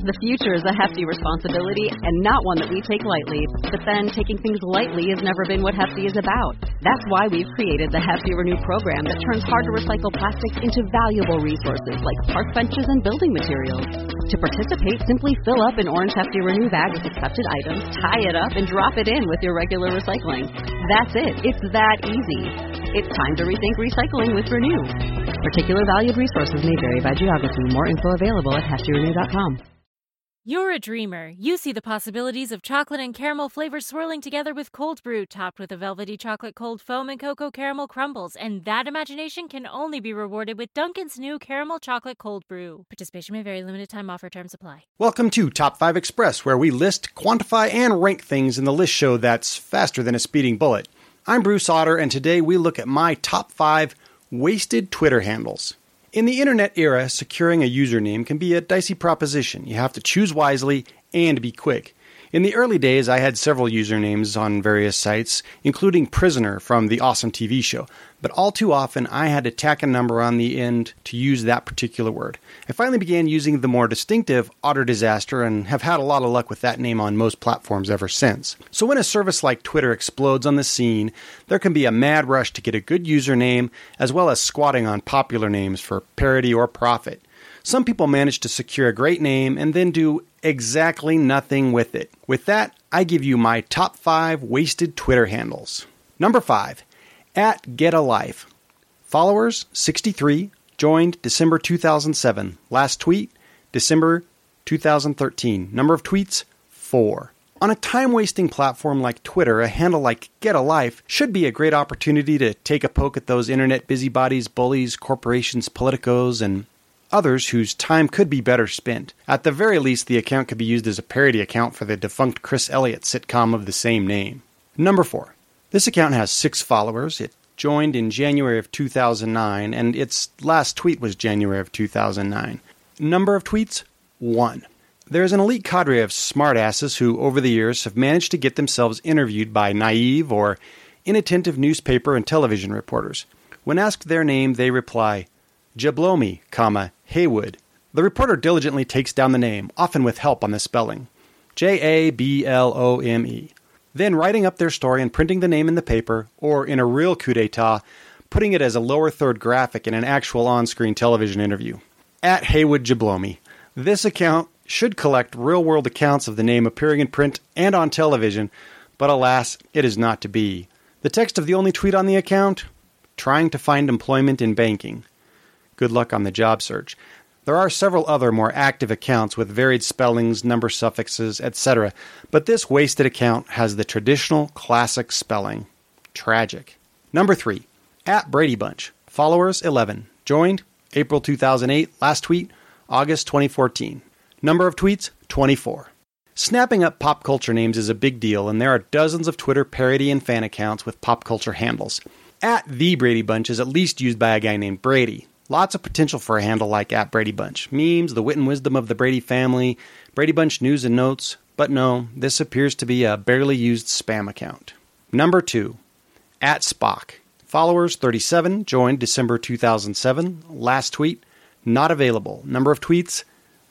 The future is a hefty responsibility and not one that we take lightly. But then, taking things lightly has never been what Hefty is about. That's why we've created the Hefty Renew program that turns hard-to-recycle plastics into valuable resources like park benches and building materials. To participate, simply fill up an orange Hefty Renew bag with accepted items, tie it up, and drop it in with your regular recycling. That's it. It's that easy. It's time to rethink recycling with Renew. Particular valued resources may vary by geography. More info available at heftyrenew.com. You're a dreamer. You see the possibilities of chocolate and caramel flavors swirling together with cold brew, topped with a velvety chocolate cold foam and cocoa caramel crumbles. And that imagination can only be rewarded with Dunkin's new caramel chocolate cold brew. Participation may vary. Limited time offer. Terms apply. Welcome to Top 5 Express, where we list, quantify, and rank things in the list show that's faster than a speeding bullet. I'm Bruce Otter, and today we look at my top 5 wasted Twitter handles. In the internet era, securing a username can be a dicey proposition. You have to choose wisely and be quick. In the early days, I had several usernames on various sites, including Prisoner from the Awesome TV show. But all too often, I had to tack a number on the end to use that particular word. I finally began using the more distinctive Otter Disaster and have had a lot of luck with that name on most platforms ever since. So when a service like Twitter explodes on the scene, there can be a mad rush to get a good username, as well as squatting on popular names for parody or profit. Some people manage to secure a great name and then do exactly nothing with it. With that, I give you my top 5 wasted Twitter handles. Number 5, @GetALife. Followers, 63. Joined December 2007. Last tweet, December 2013. Number of tweets, 4. On a time-wasting platform like Twitter, a handle like @GetALife should be a great opportunity to take a poke at those internet busybodies, bullies, corporations, politicos, and others whose time could be better spent. At the very least, the account could be used as a parody account for the defunct Chris Elliott sitcom of the same name. Number 4. This account has 6 followers. It joined in January of 2009, and its last tweet was January of 2009. Number of tweets? 1. There is an elite cadre of smartasses who, over the years, have managed to get themselves interviewed by naive or inattentive newspaper and television reporters. When asked their name, they reply, Jablomi, Haywood. The reporter diligently takes down the name, often with help on the spelling. Jablome. Then writing up their story and printing the name in the paper, or in a real coup d'etat, putting it as a lower third graphic in an actual on-screen television interview. @Haywood Jablomi. This account should collect real-world accounts of the name appearing in print and on television, but alas, it is not to be. The text of the only tweet on the account? Trying to find employment in banking. Good luck on the job search. There are several other more active accounts with varied spellings, number suffixes, etc., but this wasted account has the traditional classic spelling. Tragic. Number 3. @BradyBunch. Followers, 11. Joined, April 2008. Last tweet, August 2014. Number of tweets, 24. Snapping up pop culture names is a big deal, and there are dozens of Twitter parody and fan accounts with pop culture handles. @TheBradyBunch is at least used by a guy named Brady. Lots of potential for a handle like @BradyBunch. Memes, the wit and wisdom of the Brady family, Brady Bunch news and notes. But no, this appears to be a barely used spam account. Number 2. @Spock. Followers, 37. Joined December 2007. Last tweet, not available. Number of tweets,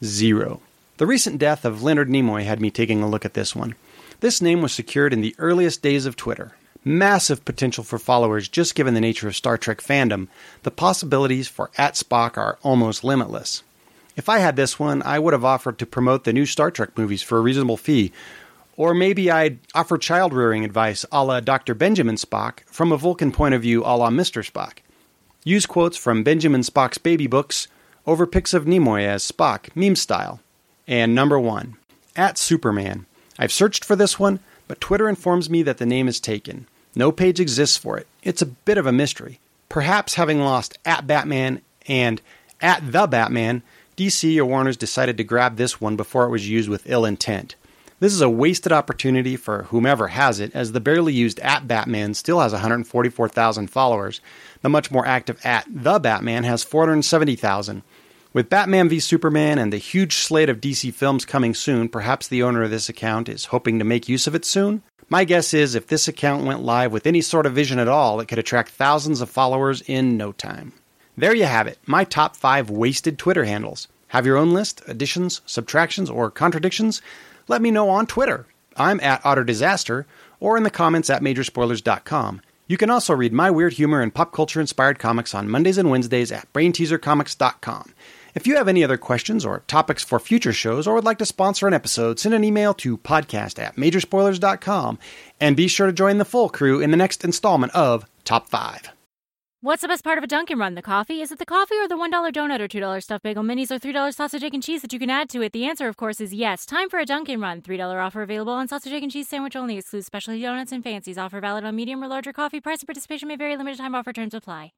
0. The recent death of Leonard Nimoy had me taking a look at this one. This name was secured in the earliest days of Twitter. Massive potential for followers just given the nature of Star Trek fandom. The possibilities for @Spock are almost limitless. If I had this one, I would have offered to promote the new Star Trek movies for a reasonable fee. Or maybe I'd offer child-rearing advice a la Dr. Benjamin Spock from a Vulcan point of view a la Mr. Spock. Use quotes from Benjamin Spock's baby books over pics of Nimoy as Spock, meme style. And number 1. @Superman. I've searched for this one, but Twitter informs me that the name is taken. No page exists for it. It's a bit of a mystery. Perhaps having lost @Batman and @TheBatman, DC or Warner's decided to grab this one before it was used with ill intent. This is a wasted opportunity for whomever has it, as the barely used @Batman still has 144,000 followers. The much more active @TheBatman has 470,000. With Batman v Superman and the huge slate of DC films coming soon, perhaps the owner of this account is hoping to make use of it soon? My guess is if this account went live with any sort of vision at all, it could attract thousands of followers in no time. There you have it, my top 5 wasted Twitter handles. Have your own list, additions, subtractions, or contradictions? Let me know on Twitter. I'm at OtterDisaster, or in the comments at Majorspoilers.com. You can also read my weird humor and pop culture-inspired comics on Mondays and Wednesdays at BrainTeaserComics.com. If you have any other questions or topics for future shows or would like to sponsor an episode, send an email to podcast@Majorspoilers.com, and be sure to join the full crew in the next installment of Top 5. What's the best part of a Dunkin' Run? The coffee? Is it the coffee or the $1 donut or $2 stuffed bagel minis or $3 sausage, egg, and cheese that you can add to it? The answer, of course, is yes. Time for a Dunkin' Run. $3 offer available on sausage, egg, and cheese sandwich only. Excludes specialty donuts and fancies. Offer valid on medium or larger coffee. Price and participation may vary. Limited time offer. Terms apply.